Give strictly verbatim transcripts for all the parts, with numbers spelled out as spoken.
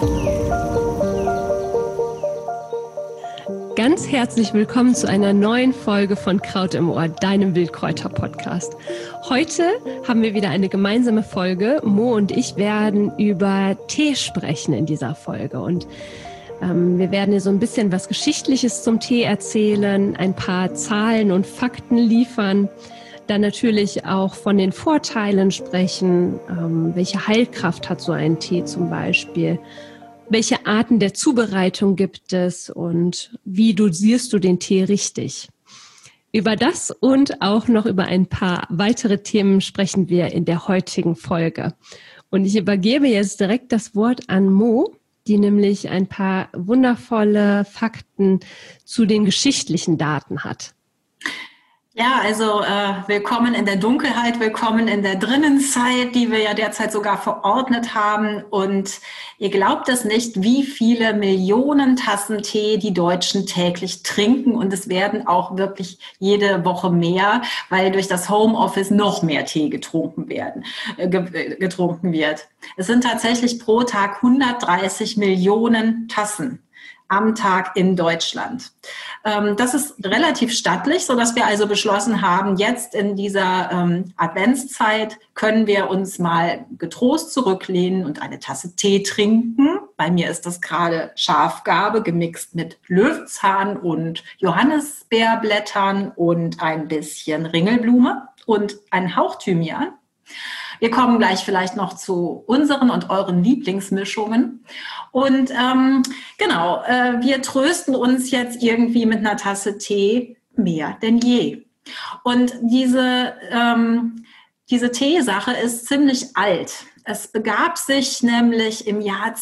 Ganz herzlich willkommen zu einer neuen Folge von Kraut im Ohr, deinem Wildkräuter-Podcast. Heute haben wir wieder eine gemeinsame Folge. Mo und ich werden über Tee sprechen in dieser Folge. Und ähm, wir werden dir so ein bisschen was Geschichtliches zum Tee erzählen, ein paar Zahlen und Fakten liefern, dann natürlich auch von den Vorteilen sprechen. Ähm, welche Heilkraft hat so ein Tee zum Beispiel? Welche Arten der Zubereitung gibt es und wie dosierst du den Tee richtig? Über das und auch noch über ein paar weitere Themen sprechen wir in der heutigen Folge. Und ich übergebe jetzt direkt das Wort an Mo, die nämlich ein paar wundervolle Fakten zu den geschichtlichen Daten hat. Ja, also äh, willkommen in der Dunkelheit, willkommen in der Drinnenzeit, die wir ja derzeit sogar verordnet haben. Und ihr glaubt es nicht, wie viele Millionen Tassen Tee die Deutschen täglich trinken. Und es werden auch wirklich jede Woche mehr, weil durch das Homeoffice noch mehr Tee getrunken werden, äh, getrunken wird. Es sind tatsächlich pro Tag hundertdreißig Millionen Tassen am Tag in Deutschland. Das ist relativ stattlich, sodass wir also beschlossen haben, jetzt in dieser ähm, Adventszeit können wir uns mal getrost zurücklehnen und eine Tasse Tee trinken. Bei mir ist das gerade Schafgarbe gemixt mit Löwenzahn und Johannisbeerblättern und ein bisschen Ringelblume und ein Hauch Thymian. Wir kommen gleich vielleicht noch zu unseren und euren Lieblingsmischungen. Und ähm, genau, äh, wir trösten uns jetzt irgendwie mit einer Tasse Tee mehr denn je. Und diese, ähm, diese Teesache ist ziemlich alt. Es begab sich nämlich im Jahr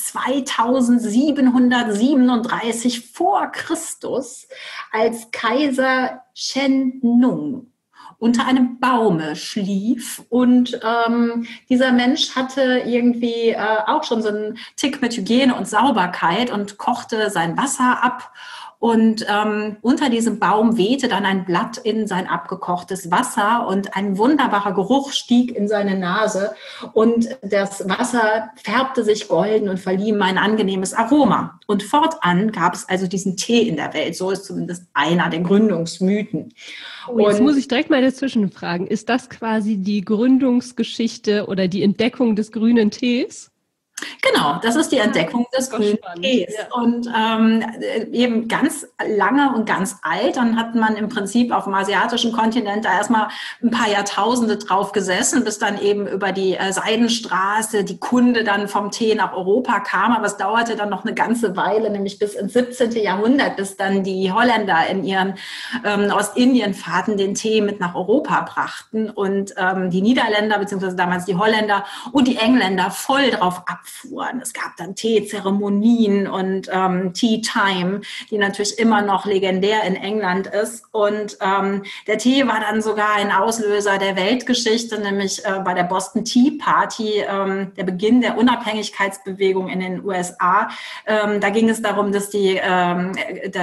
zweitausendsiebenhundertsiebenunddreißig vor Christus, als Kaiser Chen Nung unter einem Baume schlief und ähm, dieser Mensch hatte irgendwie äh, auch schon so einen Tick mit Hygiene und Sauberkeit und kochte sein Wasser ab. Und ähm, unter diesem Baum wehte dann ein Blatt in sein abgekochtes Wasser und ein wunderbarer Geruch stieg in seine Nase und das Wasser färbte sich golden und verlieh ihm ein angenehmes Aroma. Und fortan gab es also diesen Tee in der Welt. So ist zumindest einer der Gründungsmythen. Oh, jetzt und, muss ich direkt mal dazwischen fragen. Ist das quasi die Gründungsgeschichte oder die Entdeckung des grünen Tees? Genau, das ist die Entdeckung des grünen Tees. Ja. Und ähm, eben ganz lange und ganz alt. Dann hat man im Prinzip auf dem asiatischen Kontinent da erstmal ein paar Jahrtausende drauf gesessen, bis dann eben über die äh, Seidenstraße die Kunde dann vom Tee nach Europa kam. Aber es dauerte dann noch eine ganze Weile, nämlich bis ins siebzehnten Jahrhundert, bis dann die Holländer in ihren ähm, Ostindienfahrten den Tee mit nach Europa brachten. Und ähm, die Niederländer, beziehungsweise damals die Holländer und die Engländer voll drauf ab. Es gab dann Teezeremonien und ähm, Tea Time, die natürlich immer noch legendär in England ist. Und ähm, der Tee war dann sogar ein Auslöser der Weltgeschichte, nämlich äh, bei der Boston Tea Party, ähm, der Beginn der Unabhängigkeitsbewegung in den U S A. Ähm, da ging es darum, dass die, ähm,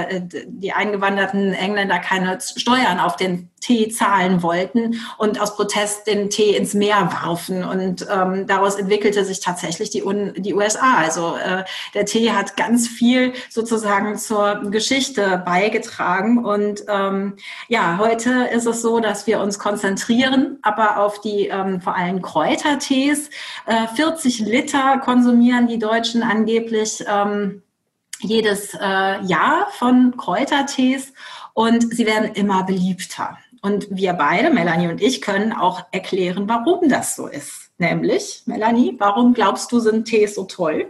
die eingewanderten Engländer keine Steuern auf den Tee zahlen wollten und aus Protest den Tee ins Meer warfen. Und ähm, daraus entwickelte sich tatsächlich die, Un- die U S A. Also äh, der Tee hat ganz viel sozusagen zur Geschichte beigetragen. Und ähm, ja, heute ist es so, dass wir uns konzentrieren, aber auf die ähm, vor allem Kräutertees. Äh, vierzig Liter konsumieren die Deutschen angeblich ähm, jedes äh, Jahr von Kräutertees. Und sie werden immer beliebter. Und wir beide, Melanie und ich, können auch erklären, warum das so ist. Nämlich, Melanie, warum glaubst du, sind Tees so toll?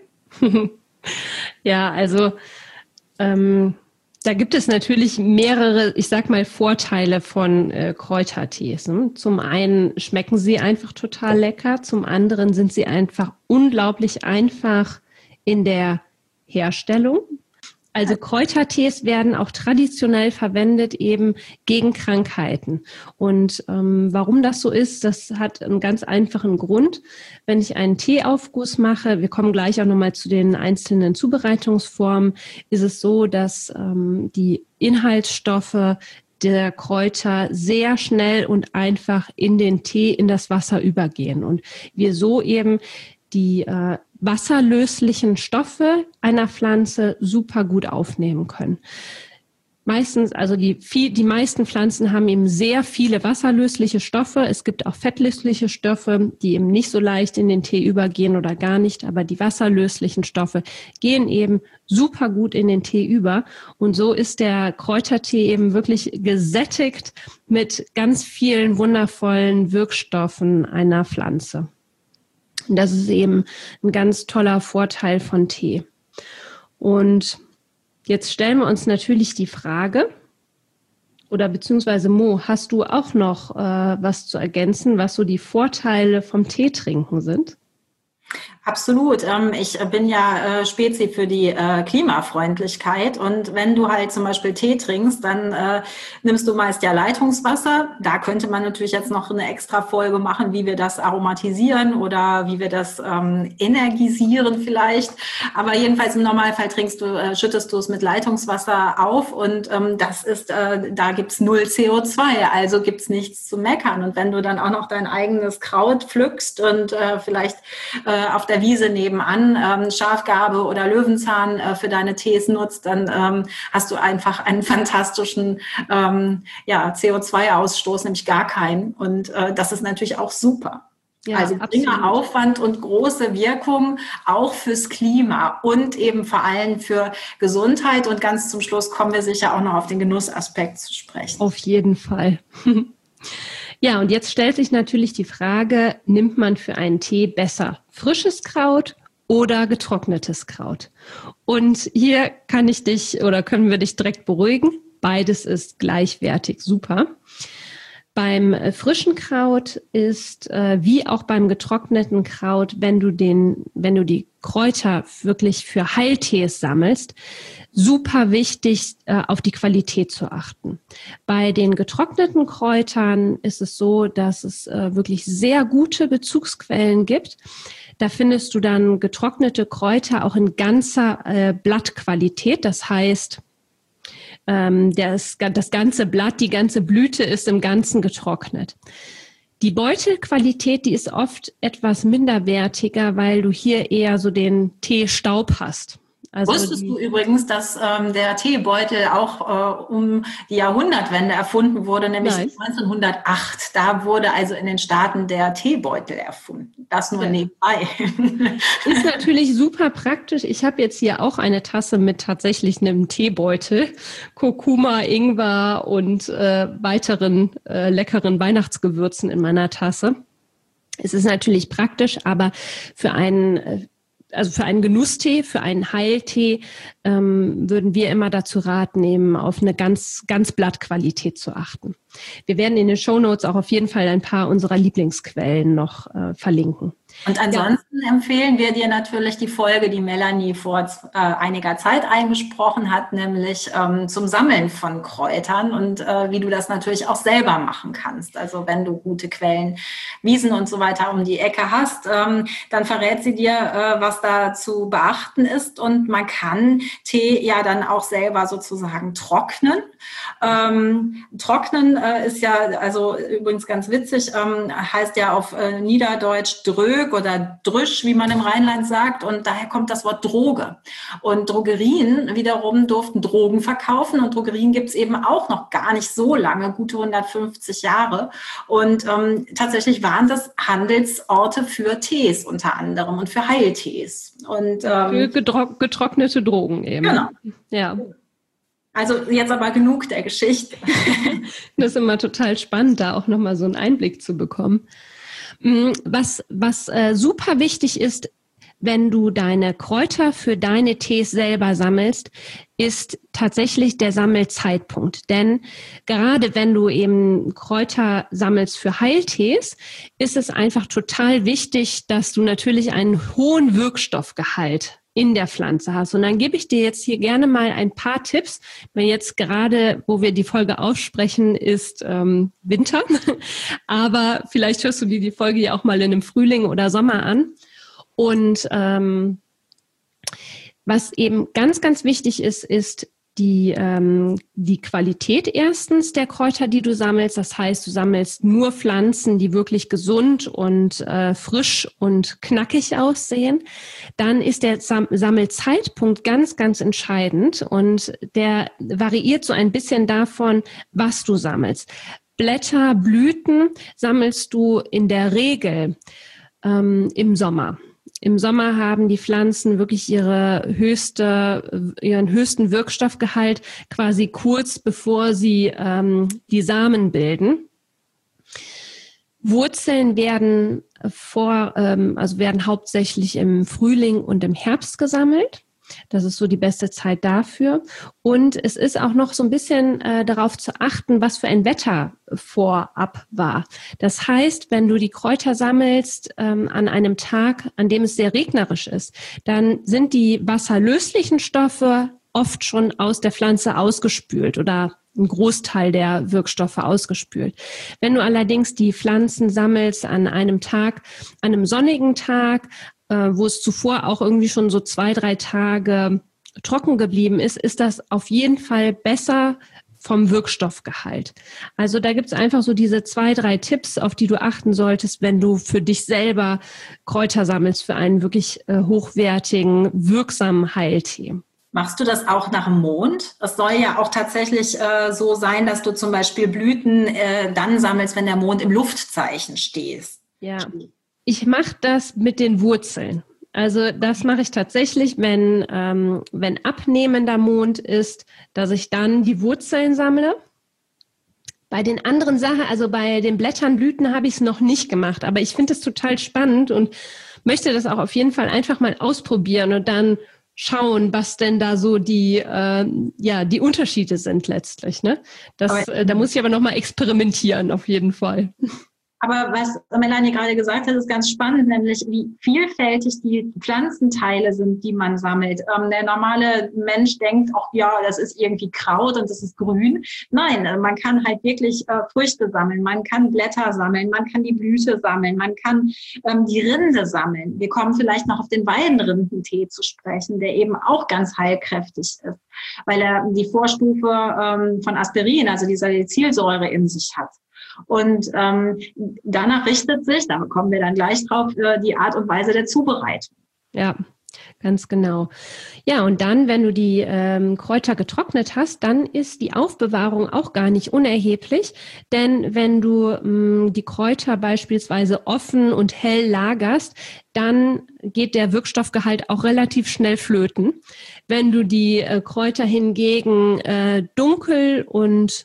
Ja, also ähm, da gibt es natürlich mehrere, ich sag mal, Vorteile von äh, Kräutertees. Ne? Zum einen schmecken sie einfach total lecker, zum anderen sind sie einfach unglaublich einfach in der Herstellung. Also Kräutertees werden auch traditionell verwendet eben gegen Krankheiten. Und ähm, warum das so ist, das hat einen ganz einfachen Grund. Wenn ich einen Teeaufguss mache, wir kommen gleich auch nochmal zu den einzelnen Zubereitungsformen, ist es so, dass ähm, die Inhaltsstoffe der Kräuter sehr schnell und einfach in den Tee, in das Wasser übergehen. Und wir so eben die äh, wasserlöslichen Stoffe einer Pflanze super gut aufnehmen können. Meistens, also die, viel, die meisten Pflanzen haben eben sehr viele wasserlösliche Stoffe. Es gibt auch fettlösliche Stoffe, die eben nicht so leicht in den Tee übergehen oder gar nicht. Aber die wasserlöslichen Stoffe gehen eben super gut in den Tee über. Und so ist der Kräutertee eben wirklich gesättigt mit ganz vielen wundervollen Wirkstoffen einer Pflanze. Und das ist eben ein ganz toller Vorteil von Tee. Und jetzt stellen wir uns natürlich die Frage, oder beziehungsweise Mo, hast du auch noch äh, was zu ergänzen, was so die Vorteile vom Teetrinken sind? Absolut. Ich bin ja Spezi für die Klimafreundlichkeit und wenn du halt zum Beispiel Tee trinkst, dann nimmst du meist ja Leitungswasser. Da könnte man natürlich jetzt noch eine extra Folge machen, wie wir das aromatisieren oder wie wir das ähm, energisieren vielleicht. Aber jedenfalls im Normalfall trinkst du, schüttest du es mit Leitungswasser auf und ähm, das ist, äh, da gibt's null C O zwei, also gibt's nichts zu meckern. Und wenn du dann auch noch dein eigenes Kraut pflückst und äh, vielleicht äh, auf der Wiese nebenan ähm, Schafgarbe oder Löwenzahn äh, für deine Tees nutzt, dann ähm, hast du einfach einen fantastischen ähm, ja, C O zwei Ausstoß, nämlich gar keinen. Und äh, das ist natürlich auch super. Ja, also geringer Aufwand und große Wirkung auch fürs Klima und eben vor allem für Gesundheit. Und ganz zum Schluss kommen wir sicher auch noch auf den Genussaspekt zu sprechen. Auf jeden Fall. Ja, und jetzt stellt sich natürlich die Frage, nimmt man für einen Tee besser frisches Kraut oder getrocknetes Kraut? Und hier kann ich dich oder können wir dich direkt beruhigen. Beides ist gleichwertig super. Beim frischen Kraut ist, äh, wie auch beim getrockneten Kraut, wenn du den, wenn du die Kräuter wirklich für Heiltees sammelst, super wichtig, äh, auf die Qualität zu achten. Bei den getrockneten Kräutern ist es so, dass es äh, wirklich sehr gute Bezugsquellen gibt. Da findest du dann getrocknete Kräuter auch in ganzer äh, Blattqualität. Das heißt, ähm, das, das ganze Blatt, die ganze Blüte ist im Ganzen getrocknet. Die Beutelqualität, die ist oft etwas minderwertiger, weil du hier eher so den Teestaub hast. Also Wusstest die, du übrigens, dass ähm, der Teebeutel auch äh, um die Jahrhundertwende erfunden wurde, nämlich nein. neunzehnhundertacht. Da wurde also in den Staaten der Teebeutel erfunden. Das nur ja. nebenbei. Ist natürlich super praktisch. Ich habe jetzt hier auch eine Tasse mit tatsächlich einem Teebeutel, Kurkuma, Ingwer und äh, weiteren äh, leckeren Weihnachtsgewürzen in meiner Tasse. Es ist natürlich praktisch, aber für einen äh, Also für einen Genusstee, für einen Heiltee ähm, würden wir immer dazu raten, eben auf eine ganz, ganz Blattqualität zu achten. Wir werden in den Shownotes auch auf jeden Fall ein paar unserer Lieblingsquellen noch äh, verlinken. Und ansonsten ja. empfehlen wir dir natürlich die Folge, die Melanie vor äh, einiger Zeit eingesprochen hat, nämlich ähm, zum Sammeln von Kräutern und äh, wie du das natürlich auch selber machen kannst. Also wenn du gute Quellen, Wiesen und so weiter um die Ecke hast, ähm, dann verrät sie dir, äh, was da zu beachten ist. Und man kann Tee ja dann auch selber sozusagen trocknen. Ähm, trocknen äh, ist ja, also übrigens ganz witzig, ähm, heißt ja auf äh, Niederdeutsch Drög oder Drüsch, wie man im Rheinland sagt. Und daher kommt das Wort Droge. Und Drogerien wiederum durften Drogen verkaufen. Und Drogerien gibt es eben auch noch gar nicht so lange, gute hundertfünfzig Jahre. Und ähm, tatsächlich waren das Handelsorte für Tees unter anderem und für Heiltees. Und, ähm, für getro- getrocknete Drogen eben. Genau. Ja. Also jetzt aber genug der Geschichte. Das ist immer total spannend, da auch nochmal so einen Einblick zu bekommen. Was, was äh, super wichtig ist, wenn du deine Kräuter für deine Tees selber sammelst, ist tatsächlich der Sammelzeitpunkt. Denn gerade wenn du eben Kräuter sammelst für Heiltees, ist es einfach total wichtig, dass du natürlich einen hohen Wirkstoffgehalt in der Pflanze hast. Und dann gebe ich dir jetzt hier gerne mal ein paar Tipps, weil jetzt gerade, wo wir die Folge aussprechen, ist ähm, Winter. Aber vielleicht hörst du dir die Folge ja auch mal in einem Frühling oder Sommer an. Und ähm, was eben ganz, ganz wichtig ist, ist die, ähm, die Qualität erstens der Kräuter, die du sammelst. Das heißt, du sammelst nur Pflanzen, die wirklich gesund und äh, frisch und knackig aussehen. Dann ist der Sam- Sammelzeitpunkt ganz, ganz entscheidend und der variiert so ein bisschen davon, was du sammelst. Blätter, Blüten sammelst du in der Regel ähm, im Sommer. Im Sommer haben die Pflanzen wirklich ihre höchste, ihren höchsten Wirkstoffgehalt quasi kurz bevor sie ähm, die Samen bilden. Wurzeln werden vor, ähm, also werden hauptsächlich im Frühling und im Herbst gesammelt. Das ist so die beste Zeit dafür. Und es ist auch noch so ein bisschen äh, darauf zu achten, was für ein Wetter vorab war. Das heißt, wenn du die Kräuter sammelst ähm, an einem Tag, an dem es sehr regnerisch ist, dann sind die wasserlöslichen Stoffe oft schon aus der Pflanze ausgespült oder ein Großteil der Wirkstoffe ausgespült. Wenn du allerdings die Pflanzen sammelst an einem Tag, an einem sonnigen Tag, wo es zuvor auch irgendwie schon so zwei, drei Tage trocken geblieben ist, ist das auf jeden Fall besser vom Wirkstoffgehalt. Also da gibt es einfach so diese zwei, drei Tipps, auf die du achten solltest, wenn du für dich selber Kräuter sammelst für einen wirklich äh, hochwertigen, wirksamen Heiltee. Machst du das auch nach dem Mond? Es soll ja auch tatsächlich äh, so sein, dass du zum Beispiel Blüten äh, dann sammelst, wenn der Mond im Luftzeichen steht. Ja. Ich mache das mit den Wurzeln. Also das mache ich tatsächlich, wenn, ähm, wenn abnehmender Mond ist, dass ich dann die Wurzeln sammle. Bei den anderen Sachen, also bei den Blättern, Blüten habe ich es noch nicht gemacht, aber ich finde es total spannend und möchte das auch auf jeden Fall einfach mal ausprobieren und dann schauen, was denn da so die, äh, ja, die Unterschiede sind letztlich. Ne? Das, äh, da muss ich aber noch mal experimentieren, auf jeden Fall. Aber was Melanie gerade gesagt hat, ist ganz spannend, nämlich wie vielfältig die Pflanzenteile sind, die man sammelt. Ähm, der normale Mensch denkt, ach ja, das ist irgendwie Kraut und das ist grün. Nein, man kann halt wirklich äh, Früchte sammeln, man kann Blätter sammeln, man kann die Blüte sammeln, man kann ähm, die Rinde sammeln. Wir kommen vielleicht noch auf den Weidenrindentee zu sprechen, der eben auch ganz heilkräftig ist, weil er die Vorstufe ähm, von Aspirin, also die Salicylsäure in sich hat. Und ähm, danach richtet sich, da kommen wir dann gleich drauf, äh, die Art und Weise der Zubereitung. Ja, ganz genau. Ja, und dann, wenn du die ähm, Kräuter getrocknet hast, dann ist die Aufbewahrung auch gar nicht unerheblich. Denn wenn du ähm, die Kräuter beispielsweise offen und hell lagerst, dann geht der Wirkstoffgehalt auch relativ schnell flöten. Wenn du die äh, Kräuter hingegen äh, dunkel und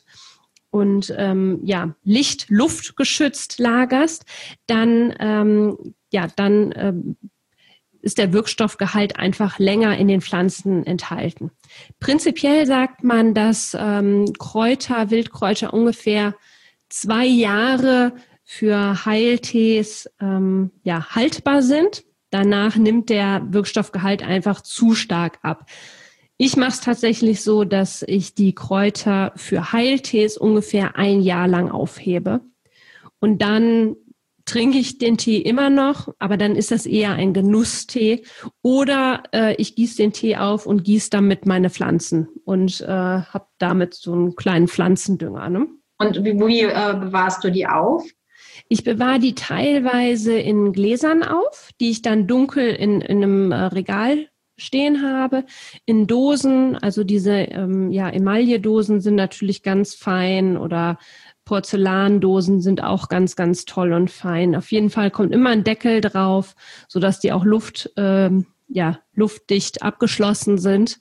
und ähm, ja, Licht, Luft geschützt lagerst, dann ähm, ja, dann ähm, ist der Wirkstoffgehalt einfach länger in den Pflanzen enthalten. Prinzipiell sagt man, dass ähm, Kräuter, Wildkräuter ungefähr zwei Jahre für Heiltees ähm, ja, haltbar sind. Danach nimmt der Wirkstoffgehalt einfach zu stark ab. Ich mache es tatsächlich so, dass ich die Kräuter für Heiltees ungefähr ein Jahr lang aufhebe. Und dann trinke ich den Tee immer noch, aber dann ist das eher ein Genusstee. Oder äh, ich gieße den Tee auf und gieße damit meine Pflanzen und äh, habe damit so einen kleinen Pflanzendünger. Ne? Und wie, wie äh, bewahrst du die auf? Ich bewahre die teilweise in Gläsern auf, die ich dann dunkel in, in einem äh, Regal stehen habe, in Dosen, also diese ähm, ja, Emaille-Dosen sind natürlich ganz fein oder Porzellandosen sind auch ganz, ganz toll und fein. Auf jeden Fall kommt immer ein Deckel drauf, sodass die auch Luft, ähm, ja, luftdicht abgeschlossen sind.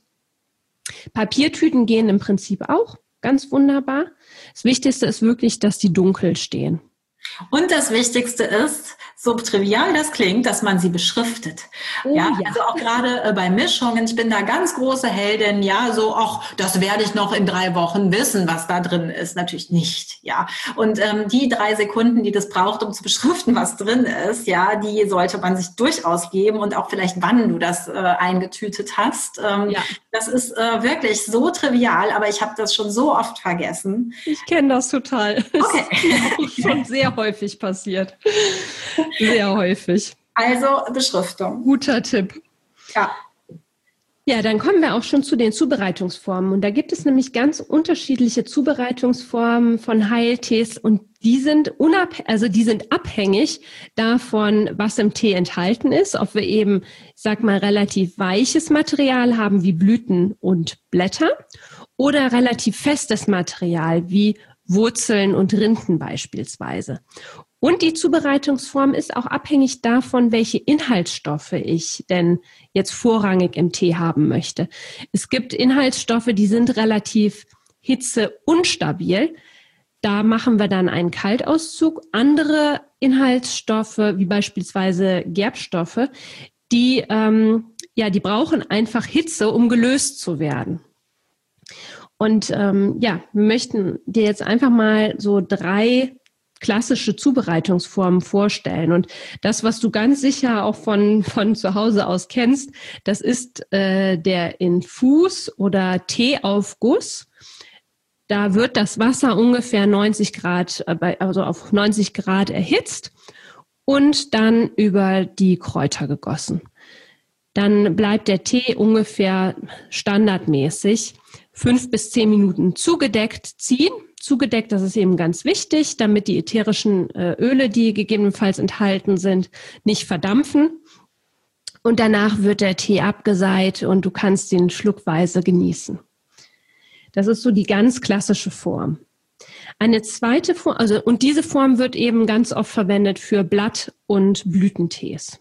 Papiertüten gehen im Prinzip auch ganz wunderbar. Das Wichtigste ist wirklich, dass die dunkel stehen. Und das Wichtigste ist, so trivial das klingt, dass man sie beschriftet. Oh, ja, ja, also auch gerade äh, bei Mischungen, ich bin da ganz große Heldin, ja, so, ach, das werde ich noch in drei Wochen wissen, was da drin ist. Natürlich nicht, ja. Und ähm, die drei Sekunden, die das braucht, um zu beschriften, was drin ist, ja, die sollte man sich durchaus geben und auch vielleicht, wann du das äh, eingetütet hast. Ähm, ja. Das ist äh, wirklich so trivial, aber ich habe das schon so oft vergessen. Ich kenne das total. Okay. Das ist schon sehr häufig passiert. Sehr häufig. Also Beschriftung. Guter Tipp. Ja. Ja, dann kommen wir auch schon zu den Zubereitungsformen. Und da gibt es nämlich ganz unterschiedliche Zubereitungsformen von Heiltees und die sind unab- also die sind abhängig davon, was im Tee enthalten ist, ob wir eben, ich sag mal, relativ weiches Material haben wie Blüten und Blätter oder relativ festes Material wie Wurzeln und Rinden beispielsweise. Und die Zubereitungsform ist auch abhängig davon, welche Inhaltsstoffe ich denn jetzt vorrangig im Tee haben möchte. Es gibt Inhaltsstoffe, die sind relativ hitzeunstabil. Da machen wir dann einen Kaltauszug. Andere Inhaltsstoffe, wie beispielsweise Gerbstoffe, die, ähm, ja, die brauchen einfach Hitze, um gelöst zu werden. Und ähm, ja, wir möchten dir jetzt einfach mal so drei klassische Zubereitungsformen vorstellen. Und das, was du ganz sicher auch von, von zu Hause aus kennst, das ist äh, der Infus oder Teeaufguss. Da wird das Wasser ungefähr neunzig Grad, also auf neunzig Grad erhitzt und dann über die Kräuter gegossen. Dann bleibt der Tee ungefähr standardmäßig fünf bis zehn Minuten zugedeckt ziehen. Zugedeckt, das ist eben ganz wichtig, damit die ätherischen äh, Öle, die gegebenenfalls enthalten sind, nicht verdampfen. Und danach wird der Tee abgeseit und du kannst ihn schluckweise genießen. Das ist so die ganz klassische Form. Eine zweite Form, also und diese Form wird eben ganz oft verwendet für Blatt- und Blütentees.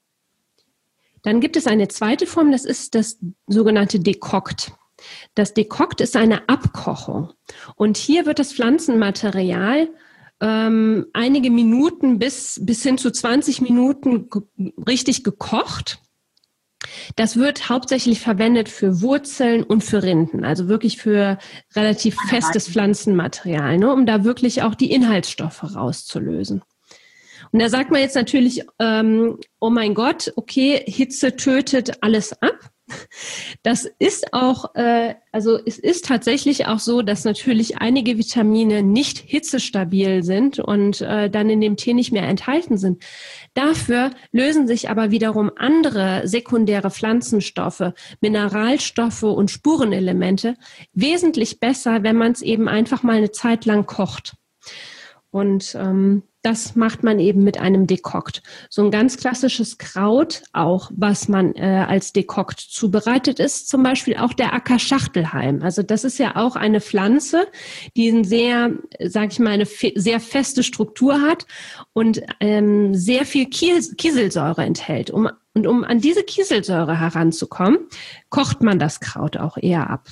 Dann gibt es eine zweite Form, das ist das sogenannte Dekokt. Das Dekokt ist eine Abkochung. Und hier wird das Pflanzenmaterial ähm, einige Minuten bis, bis hin zu zwanzig Minuten ge- richtig gekocht. Das wird hauptsächlich verwendet für Wurzeln und für Rinden, also wirklich für relativ festes Pflanzenmaterial, ne, um da wirklich auch die Inhaltsstoffe rauszulösen. Und da sagt man jetzt natürlich, ähm, oh mein Gott, okay, Hitze tötet alles ab. Das ist auch, äh, also es ist tatsächlich auch so, dass natürlich einige Vitamine nicht hitzestabil sind und äh, dann in dem Tee nicht mehr enthalten sind. Dafür lösen sich aber wiederum andere sekundäre Pflanzenstoffe, Mineralstoffe und Spurenelemente wesentlich besser, wenn man es eben einfach mal eine Zeit lang kocht. Und ähm, das macht man eben mit einem Dekokt. So ein ganz klassisches Kraut auch, was man äh, als Dekokt zubereitet, ist zum Beispiel auch der Ackerschachtelhalm. Also das ist ja auch eine Pflanze, die eine sehr, sag ich mal, eine fe- sehr feste Struktur hat und ähm, sehr viel Kies- Kieselsäure enthält. Um, und um an diese Kieselsäure heranzukommen, kocht man das Kraut auch eher ab.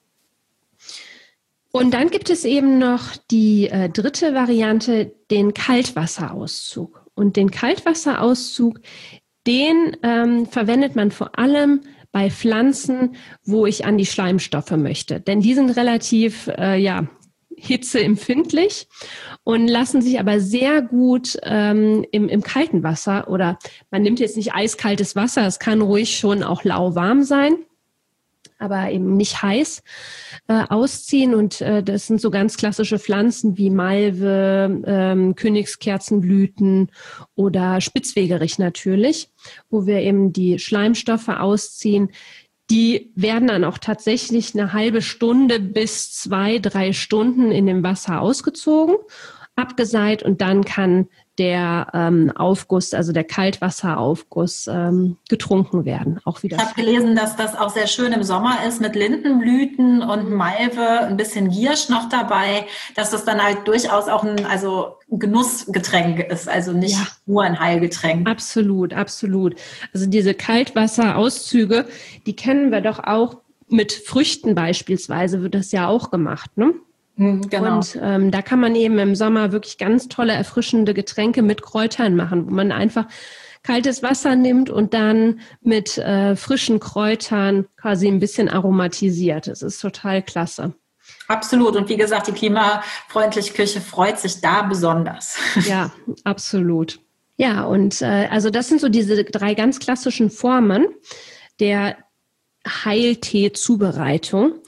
Und dann gibt es eben noch die äh, dritte Variante, den Kaltwasserauszug. Und den Kaltwasserauszug, den ähm, verwendet man vor allem bei Pflanzen, wo ich an die Schleimstoffe möchte. Denn die sind relativ äh, ja, hitzeempfindlich und lassen sich aber sehr gut ähm, im, im kalten Wasser, oder man nimmt jetzt nicht eiskaltes Wasser, es kann ruhig schon auch lauwarm sein, aber eben nicht heiß, äh, ausziehen. Und äh, das sind so ganz klassische Pflanzen wie Malve, ähm, Königskerzenblüten oder Spitzwegerich natürlich, wo wir eben die Schleimstoffe ausziehen. Die werden dann auch tatsächlich eine halbe Stunde bis zwei, drei Stunden in dem Wasser ausgezogen, abgeseit, und dann kann der ähm, Aufguss, also der Kaltwasseraufguss, ähm, getrunken werden. Auch wieder. Ich habe gelesen, dass das auch sehr schön im Sommer ist mit Lindenblüten und Malve, ein bisschen Giersch noch dabei, dass das dann halt durchaus auch ein, also ein Genussgetränk ist, also nicht ja. nur ein Heilgetränk. Absolut, absolut. Also diese Kaltwasserauszüge, die kennen wir doch auch mit Früchten beispielsweise, wird das ja auch gemacht, ne? Genau. Und ähm, da kann man eben im Sommer wirklich ganz tolle, erfrischende Getränke mit Kräutern machen, wo man einfach kaltes Wasser nimmt und dann mit äh, frischen Kräutern quasi ein bisschen aromatisiert. Das ist total klasse. Absolut. Und wie gesagt, die klimafreundliche Küche freut sich da besonders. Ja, absolut. Ja, und äh, also das sind so diese drei ganz klassischen Formen der Heiltee-Zubereitung.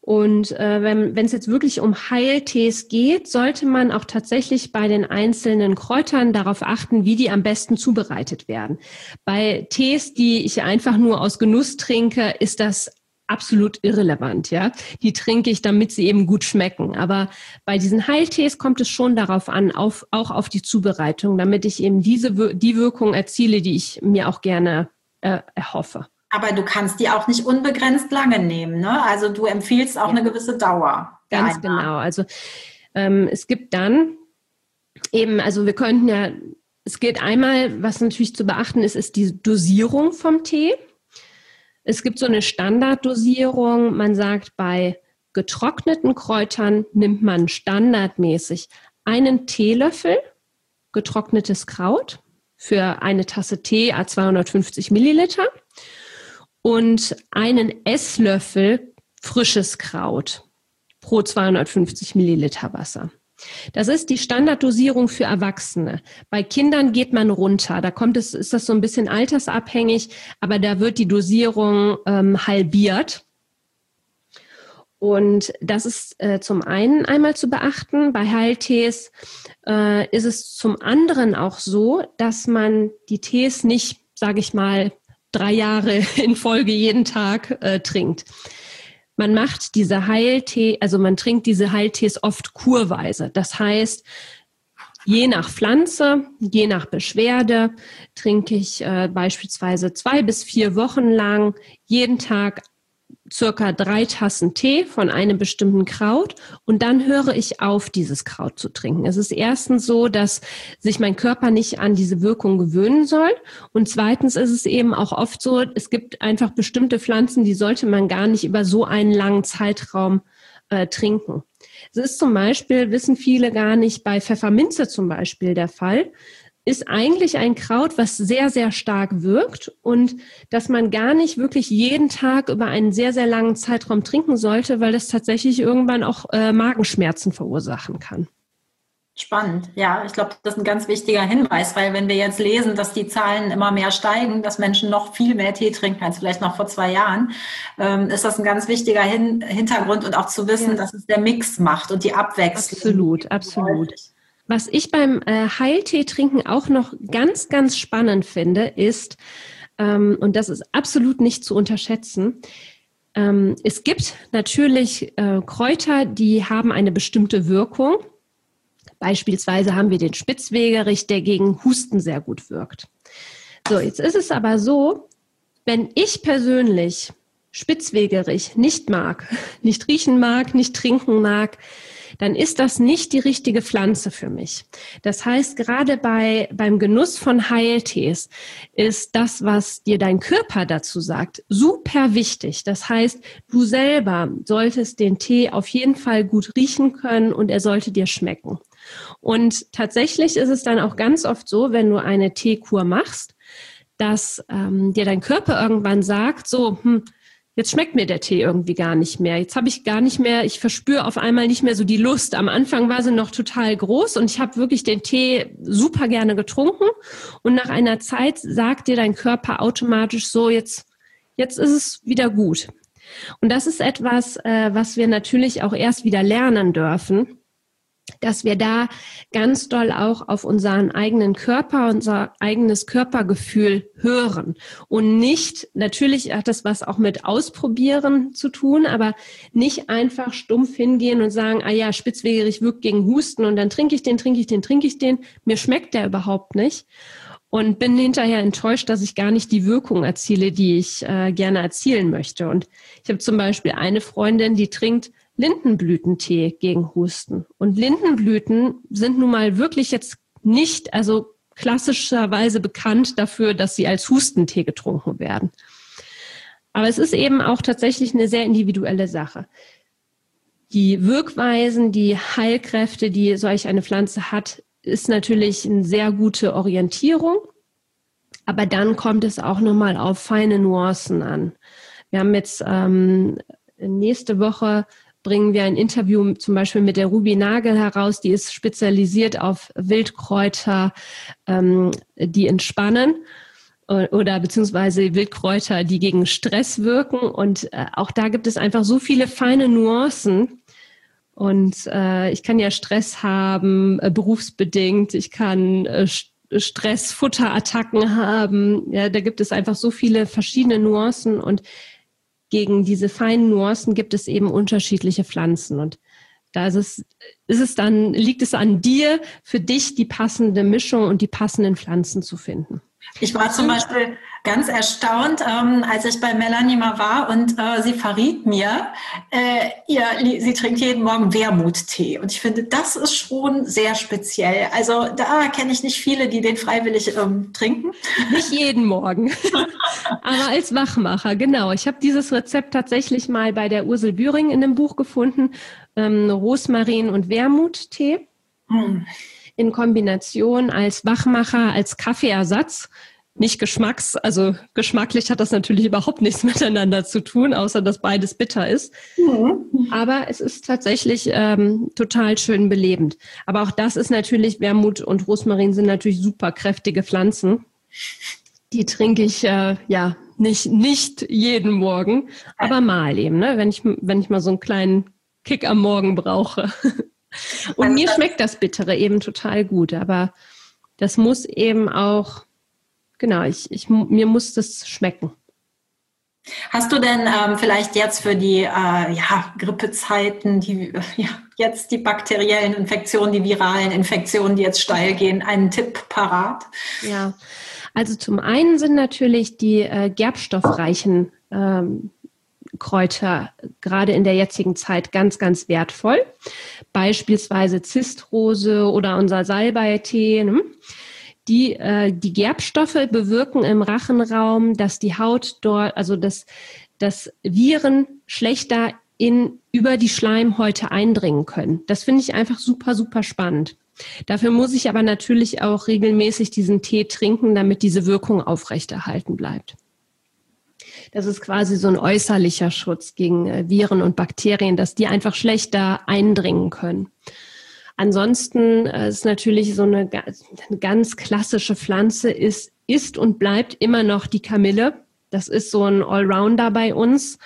Und äh, wenn es jetzt wirklich um Heiltees geht, sollte man auch tatsächlich bei den einzelnen Kräutern darauf achten, wie die am besten zubereitet werden. Bei Tees, die ich einfach nur aus Genuss trinke, ist das absolut irrelevant, ja. Die trinke ich, damit sie eben gut schmecken. Aber bei diesen Heiltees kommt es schon darauf an, auf, auch auf die Zubereitung, damit ich eben diese die Wirkung erziele, die ich mir auch gerne äh, erhoffe. Aber du kannst die auch nicht unbegrenzt lange nehmen, ne? Also du empfiehlst auch ja. eine gewisse Dauer. Ganz genau. Also ähm, es gibt dann eben, also wir könnten ja, es geht einmal, was natürlich zu beachten ist, ist die Dosierung vom Tee. Es gibt so eine Standarddosierung. Man sagt, bei getrockneten Kräutern nimmt man standardmäßig einen Teelöffel getrocknetes Kraut für eine Tasse Tee à zweihundertfünfzig Milliliter. Und einen Esslöffel frisches Kraut pro zweihundertfünfzig Milliliter Wasser. Das ist die Standarddosierung für Erwachsene. Bei Kindern geht man runter. Da kommt es, ist das so ein bisschen altersabhängig, aber da wird die Dosierung ähm, halbiert. Und das ist äh, zum einen einmal zu beachten. Bei Heiltees äh, ist es zum anderen auch so, dass man die Tees nicht, sage ich mal, drei Jahre in Folge jeden Tag äh, trinkt. Man macht diese Heiltee, also man trinkt diese Heiltees oft kurweise. Das heißt, je nach Pflanze, je nach Beschwerde trinke ich äh, beispielsweise zwei bis vier Wochen lang jeden Tag circa drei Tassen Tee von einem bestimmten Kraut und dann höre ich auf, dieses Kraut zu trinken. Es ist erstens so, dass sich mein Körper nicht an diese Wirkung gewöhnen soll und zweitens ist es eben auch oft so, es gibt einfach bestimmte Pflanzen, die sollte man gar nicht über so einen langen Zeitraum äh, trinken. Es ist zum Beispiel, wissen viele gar nicht, bei Pfefferminze zum Beispiel der Fall, ist eigentlich ein Kraut, was sehr, sehr stark wirkt und dass man gar nicht wirklich jeden Tag über einen sehr, sehr langen Zeitraum trinken sollte, weil das tatsächlich irgendwann auch äh, Magenschmerzen verursachen kann. Spannend, ja, ich glaube, das ist ein ganz wichtiger Hinweis, weil wenn wir jetzt lesen, dass die Zahlen immer mehr steigen, dass Menschen noch viel mehr Tee trinken als vielleicht noch vor zwei Jahren, ähm, ist das ein ganz wichtiger Hin- Hintergrund und auch zu wissen, ja. dass es der Mix macht und die Abwechslung. Absolut, absolut. Was ich beim äh, Heiltee-Trinken auch noch ganz, ganz spannend finde, ist, ähm, und das ist absolut nicht zu unterschätzen, ähm, es gibt natürlich äh, Kräuter, die haben eine bestimmte Wirkung. Beispielsweise haben wir den Spitzwegerich, der gegen Husten sehr gut wirkt. So, jetzt ist es aber so, wenn ich persönlich Spitzwegerich nicht mag, nicht riechen mag, nicht trinken mag, dann ist das nicht die richtige Pflanze für mich. Das heißt, gerade bei beim Genuss von Heiltees ist das, was dir dein Körper dazu sagt, super wichtig. Das heißt, du selber solltest den Tee auf jeden Fall gut riechen können und er sollte dir schmecken. Und tatsächlich ist es dann auch ganz oft so, wenn du eine Teekur machst, dass ähm, dir dein Körper irgendwann sagt, so, hm, jetzt schmeckt mir der Tee irgendwie gar nicht mehr. Jetzt habe ich gar nicht mehr, ich verspüre auf einmal nicht mehr so die Lust. Am Anfang war sie noch total groß und ich habe wirklich den Tee super gerne getrunken. Und nach einer Zeit sagt dir dein Körper automatisch so, jetzt, jetzt ist es wieder gut. Und das ist etwas, äh, was wir natürlich auch erst wieder lernen dürfen, dass wir da ganz doll auch auf unseren eigenen Körper, unser eigenes Körpergefühl hören und nicht, natürlich hat das was auch mit Ausprobieren zu tun, aber nicht einfach stumpf hingehen und sagen, ah ja, Spitzwegerich wirkt gegen Husten und dann trinke ich den, trinke ich den, trinke ich den, mir schmeckt der überhaupt nicht und bin hinterher enttäuscht, dass ich gar nicht die Wirkung erziele, die ich äh, gerne erzielen möchte. Und ich habe zum Beispiel eine Freundin, die trinkt Lindenblütentee gegen Husten. Und Lindenblüten sind nun mal wirklich jetzt nicht, also klassischerweise bekannt dafür, dass sie als Hustentee getrunken werden. Aber es ist eben auch tatsächlich eine sehr individuelle Sache. Die Wirkweisen, die Heilkräfte, die solch eine Pflanze hat, ist natürlich eine sehr gute Orientierung. Aber dann kommt es auch nochmal auf feine Nuancen an. Wir haben jetzt ähm, nächste Woche bringen wir ein Interview zum Beispiel mit der Ruby Nagel heraus, die ist spezialisiert auf Wildkräuter, ähm, die entspannen. oder beziehungsweise Wildkräuter, die gegen Stress wirken. Und äh, auch da gibt es einfach so viele feine Nuancen. Und äh, ich kann ja Stress haben, äh, berufsbedingt. Ich kann äh, Stress, Futterattacken haben. Ja, da gibt es einfach so viele verschiedene Nuancen. Und gegen diese feinen Nuancen gibt es eben unterschiedliche Pflanzen. Und da ist es, ist es dann, liegt es an dir, für dich die passende Mischung und die passenden Pflanzen zu finden. Ich war zum Beispiel ganz erstaunt, ähm, als ich bei Melanie mal war und äh, sie verriet mir, äh, ihr, sie trinkt jeden Morgen Wermuttee. Und ich finde, das ist schon sehr speziell. Also da kenne ich nicht viele, die den freiwillig ähm, trinken. Nicht jeden Morgen, aber als Wachmacher, genau. Ich habe dieses Rezept tatsächlich mal bei der Ursel Bühring in einem Buch gefunden, ähm, Rosmarin und Wermuttee. Hm. In Kombination als Wachmacher, als Kaffeeersatz, nicht geschmacks, also geschmacklich hat das natürlich überhaupt nichts miteinander zu tun, außer dass beides bitter ist. Mhm. Aber es ist tatsächlich ähm, total schön belebend. Aber auch das ist natürlich, Wermut und Rosmarin sind natürlich super kräftige Pflanzen. Die trinke ich äh, ja nicht nicht jeden Morgen, aber mal eben, ne, wenn ich wenn ich mal so einen kleinen Kick am Morgen brauche. Und mir schmeckt das Bittere eben total gut, aber das muss eben auch, genau, ich, ich, mir muss das schmecken. Hast du denn ähm, vielleicht jetzt für die äh, ja, Grippezeiten, die, ja, jetzt die bakteriellen Infektionen, die viralen Infektionen, die jetzt steil gehen, einen Tipp parat? Ja, also zum einen sind natürlich die äh, gerbstoffreichen ähm, Kräuter gerade in der jetzigen Zeit ganz, ganz wertvoll. Beispielsweise Zistrose oder unser Salbeitee. Ne? Die, äh, die Gerbstoffe bewirken im Rachenraum, dass die Haut dort, also dass, dass Viren schlechter in, über die Schleimhäute eindringen können. Das finde ich einfach super, super spannend. Dafür muss ich aber natürlich auch regelmäßig diesen Tee trinken, damit diese Wirkung aufrechterhalten bleibt. Das ist quasi so ein äußerlicher Schutz gegen äh, Viren und Bakterien, dass die einfach schlechter eindringen können. Ansonsten äh, ist natürlich so eine, eine ganz klassische Pflanze, ist, ist und bleibt immer noch die Kamille. Das ist so ein Allrounder bei uns.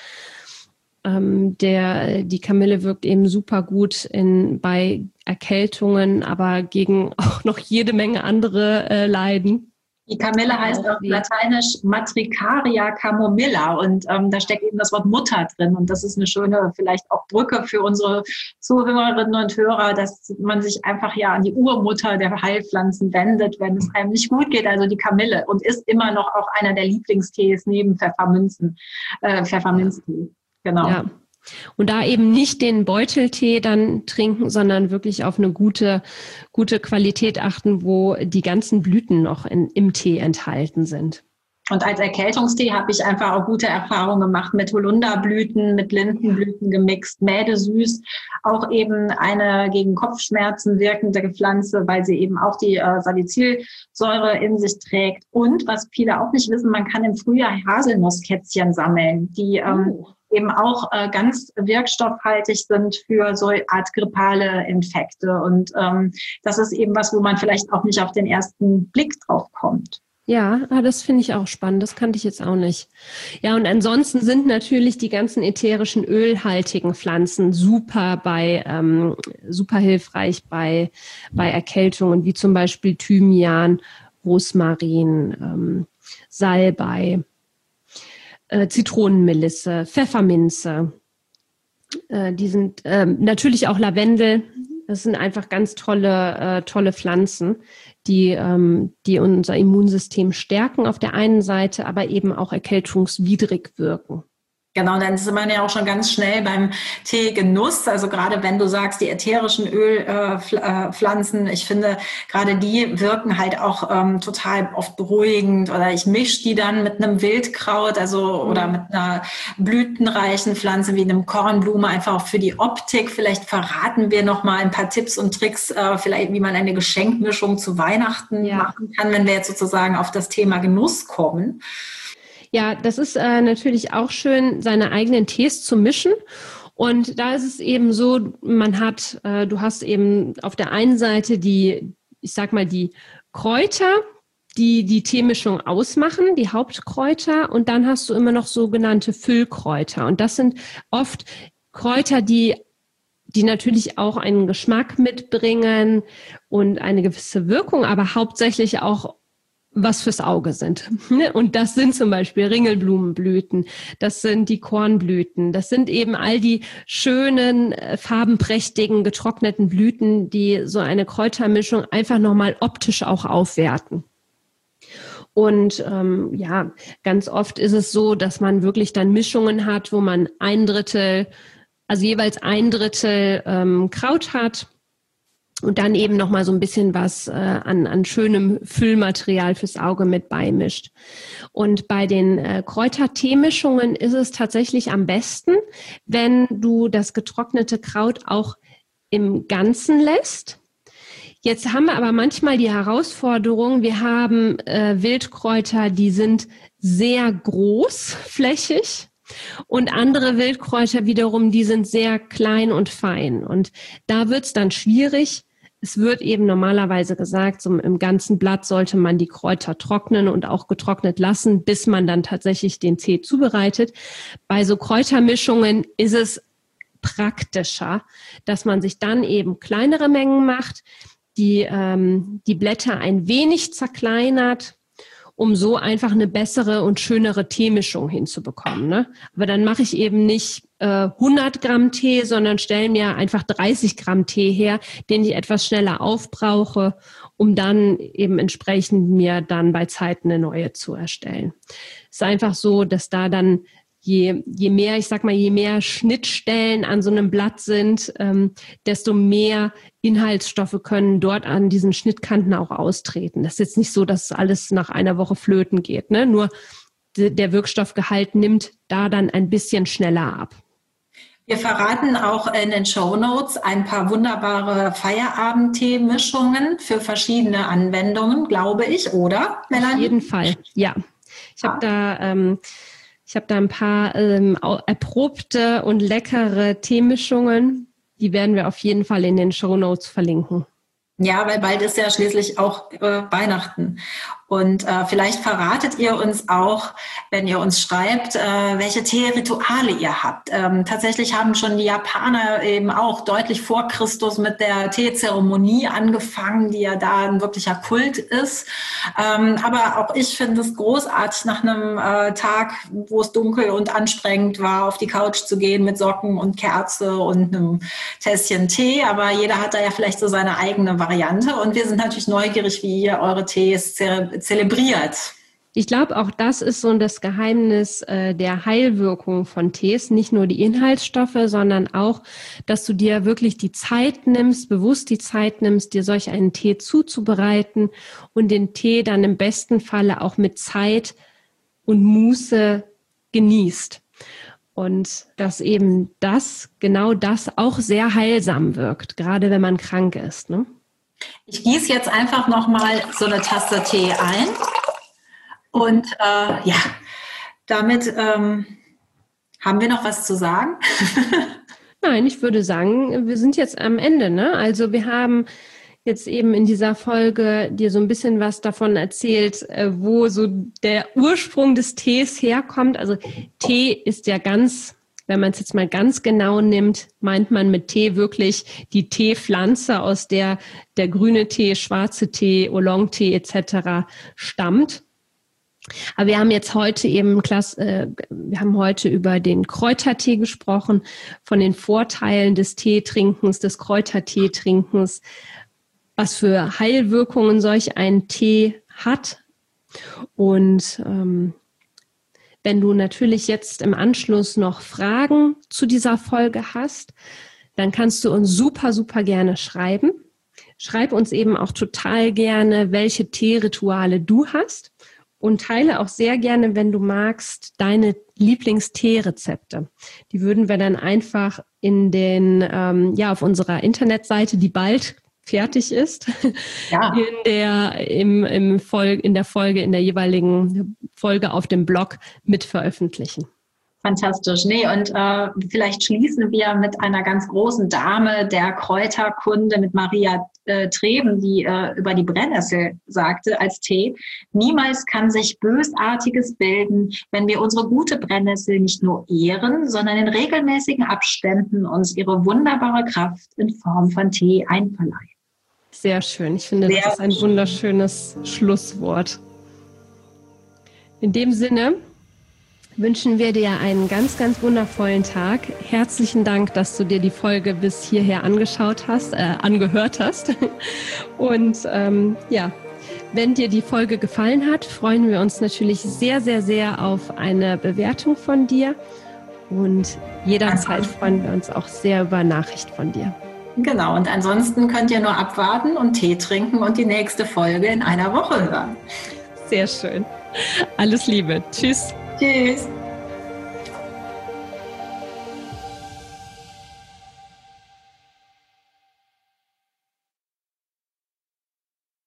Ähm, der, die Kamille wirkt eben super gut in, bei Erkältungen, aber gegen auch noch jede Menge andere äh, Leiden. Die Kamille heißt auf Lateinisch Matricaria camomilla und ähm, da steckt eben das Wort Mutter drin und das ist eine schöne vielleicht auch Brücke für unsere Zuhörerinnen und Hörer, dass man sich einfach ja an die Urmutter der Heilpflanzen wendet, wenn es einem nicht gut geht, also die Kamille, und ist immer noch auch einer der Lieblingstees neben Pfefferminzen, äh, Pfefferminztee, genau. Ja. Und da eben nicht den Beuteltee dann trinken, sondern wirklich auf eine gute, gute Qualität achten, wo die ganzen Blüten noch in, im Tee enthalten sind. Und als Erkältungstee habe ich einfach auch gute Erfahrungen gemacht mit Holunderblüten, mit Lindenblüten gemixt, mädesüß, auch eben eine gegen Kopfschmerzen wirkende Pflanze, weil sie eben auch die äh, Salicylsäure in sich trägt. Und was viele auch nicht wissen, man kann im Frühjahr Haselnusskätzchen sammeln, die ähm, oh. eben auch äh, ganz wirkstoffhaltig sind für so eine Art grippale Infekte. Und ähm, das ist eben was, wo man vielleicht auch nicht auf den ersten Blick drauf kommt. Ja, das finde ich auch spannend. Das kannte ich jetzt auch nicht. Ja, und ansonsten sind natürlich die ganzen ätherischen ölhaltigen Pflanzen super bei, ähm, super hilfreich bei, bei Erkältungen, wie zum Beispiel Thymian, Rosmarin, ähm, Salbei, äh, Zitronenmelisse, Pfefferminze. Äh, die sind ähm, natürlich auch Lavendel. Das sind einfach ganz tolle, äh, tolle Pflanzen, die, ähm, die unser Immunsystem stärken auf der einen Seite, aber eben auch erkältungswidrig wirken. Genau, dann ist man ja auch schon ganz schnell beim Teegenuss. Also gerade wenn du sagst, die ätherischen Ölpflanzen, äh, ich finde, gerade die wirken halt auch ähm, total oft beruhigend. Oder ich mische die dann mit einem Wildkraut, also oder mit einer blütenreichen Pflanze wie einem Kornblume, einfach auch für die Optik. Vielleicht verraten wir noch mal ein paar Tipps und Tricks, äh, vielleicht wie man eine Geschenkmischung zu Weihnachten ja. machen kann, wenn wir jetzt sozusagen auf das Thema Genuss kommen. Ja, das ist äh, natürlich auch schön, seine eigenen Tees zu mischen. Und da ist es eben so, man hat, äh, du hast eben auf der einen Seite die, ich sag mal, die Kräuter, die die Teemischung ausmachen, die Hauptkräuter. Und dann hast du immer noch sogenannte Füllkräuter. Und das sind oft Kräuter, die die natürlich auch einen Geschmack mitbringen und eine gewisse Wirkung, aber hauptsächlich auch was fürs Auge sind. Und das sind zum Beispiel Ringelblumenblüten, das sind die Kornblüten, das sind eben all die schönen, farbenprächtigen, getrockneten Blüten, die so eine Kräutermischung einfach nochmal optisch auch aufwerten. Und ähm, ja, ganz oft ist es so, dass man wirklich dann Mischungen hat, wo man ein Drittel Also jeweils ein Drittel ähm, Kraut hat und dann eben nochmal so ein bisschen was äh, an, an schönem Füllmaterial fürs Auge mit beimischt. Und bei den äh, Kräuterteemischungen ist es tatsächlich am besten, wenn du das getrocknete Kraut auch im Ganzen lässt. Jetzt haben wir aber manchmal die Herausforderung, wir haben äh, Wildkräuter, die sind sehr großflächig. Und andere Wildkräuter wiederum, die sind sehr klein und fein. Und da wird es dann schwierig. Es wird eben normalerweise gesagt, so im ganzen Blatt sollte man die Kräuter trocknen und auch getrocknet lassen, bis man dann tatsächlich den Tee zubereitet. Bei so Kräutermischungen ist es praktischer, dass man sich dann eben kleinere Mengen macht, die, ähm, die Blätter ein wenig zerkleinert, um so einfach eine bessere und schönere Teemischung hinzubekommen. Ne? Aber dann mache ich eben nicht äh, hundert Gramm Tee, sondern stelle mir einfach dreißig Gramm Tee her, den ich etwas schneller aufbrauche, um dann eben entsprechend mir dann bei Zeit eine neue zu erstellen. Es ist einfach so, dass da dann Je, je mehr, ich sag mal, je mehr Schnittstellen an so einem Blatt sind, ähm, desto mehr Inhaltsstoffe können dort an diesen Schnittkanten auch austreten. Das ist jetzt nicht so, dass alles nach einer Woche flöten geht, ne? Nur d- der Wirkstoffgehalt nimmt da dann ein bisschen schneller ab. Wir verraten auch in den Shownotes ein paar wunderbare Feierabendtee-Mischungen für verschiedene Anwendungen, glaube ich, oder, Melanie? Auf jeden Fall, ja. Ich habe da... Ähm, Ich habe da ein paar ähm, erprobte und leckere Teemischungen. Die werden wir auf jeden Fall in den Shownotes verlinken. Ja, weil bald ist ja schließlich auch äh, Weihnachten. Und äh, vielleicht verratet ihr uns auch, wenn ihr uns schreibt, äh, welche Teerituale ihr habt. Ähm, tatsächlich haben schon die Japaner eben auch deutlich vor Christus mit der Teezeremonie angefangen, die ja da ein wirklicher Kult ist. Ähm, aber auch ich finde es großartig, nach einem äh, Tag, wo es dunkel und anstrengend war, auf die Couch zu gehen mit Socken und Kerze und einem Tässchen Tee. Aber jeder hat da ja vielleicht so seine eigene Variante. Und wir sind natürlich neugierig, wie ihr eure Tees zelebriert. zelebriert. Ich glaube, auch das ist so das Geheimnis äh, der Heilwirkung von Tees. Nicht nur die Inhaltsstoffe, sondern auch, dass du dir wirklich die Zeit nimmst, bewusst die Zeit nimmst, dir solch einen Tee zuzubereiten und den Tee dann im besten Falle auch mit Zeit und Muße genießt. Und dass eben das, genau das auch sehr heilsam wirkt, gerade wenn man krank ist, ne? Ich gieße jetzt einfach nochmal so eine Tasse Tee ein und äh, ja, damit ähm, haben wir noch was zu sagen? Nein, ich würde sagen, wir sind jetzt am Ende, ne? Also wir haben jetzt eben in dieser Folge dir so ein bisschen was davon erzählt, wo so der Ursprung des Tees herkommt. Also Tee ist ja ganz... Wenn man es jetzt mal ganz genau nimmt, meint man mit Tee wirklich die Teepflanze, aus der der grüne Tee, schwarze Tee, Oolong-Tee et cetera stammt. Aber wir haben jetzt heute eben, äh, wir haben heute über den Kräutertee gesprochen, von den Vorteilen des Teetrinkens, des Kräuterteetrinkens, was für Heilwirkungen solch ein Tee hat. Und ähm, wenn du natürlich jetzt im Anschluss noch Fragen zu dieser Folge hast, dann kannst du uns super, super gerne schreiben. Schreib uns eben auch total gerne, welche Teerituale du hast und teile auch sehr gerne, wenn du magst, deine Lieblingsteerezepte. Die würden wir dann einfach in den, ähm, ja, auf unserer Internetseite, die bald fertig ist, ja. in der im, im Folge, in der Folge, in der jeweiligen Folge auf dem Blog mit veröffentlichen. Fantastisch. Nee, und äh, vielleicht schließen wir mit einer ganz großen Dame der Kräuterkunde, mit Maria äh, Treven, die äh, über die Brennnessel sagte als Tee, niemals kann sich Bösartiges bilden, wenn wir unsere gute Brennnessel nicht nur ehren, sondern in regelmäßigen Abständen uns ihre wunderbare Kraft in Form von Tee einverleihen. Sehr schön. Ich finde, Sehr das ist ein schön. wunderschönes Schlusswort. In dem Sinne wünschen wir dir einen ganz, ganz wundervollen Tag. Herzlichen Dank, dass du dir die Folge bis hierher angeschaut hast, äh, angehört hast. Und ähm, ja, wenn dir die Folge gefallen hat, freuen wir uns natürlich sehr, sehr, sehr auf eine Bewertung von dir. Und jederzeit freuen wir uns auch sehr über Nachricht von dir. Genau, und ansonsten könnt ihr nur abwarten und Tee trinken und die nächste Folge in einer Woche hören. Sehr schön. Alles Liebe. Tschüss. Tschüss.